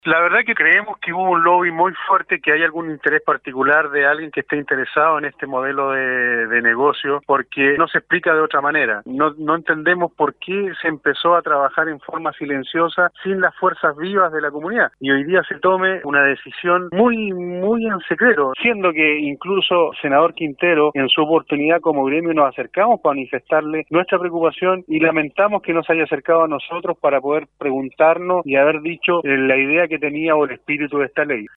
La verdad que creemos que hubo un lobby muy fuerte, que hay algún interés particular de alguien que esté interesado en este modelo de negocio, porque no se explica de otra manera. No entendemos por qué se empezó a trabajar en forma silenciosa sin las fuerzas vivas de la comunidad. Y hoy día se tome una decisión muy en secreto, siendo que incluso senador Quintero, en su oportunidad como gremio, nos acercamos para manifestarle nuestra preocupación y lamentamos que no se haya acercado a nosotros para poder preguntarnos y haber dicho la idea que tenía o el espíritu de esta ley.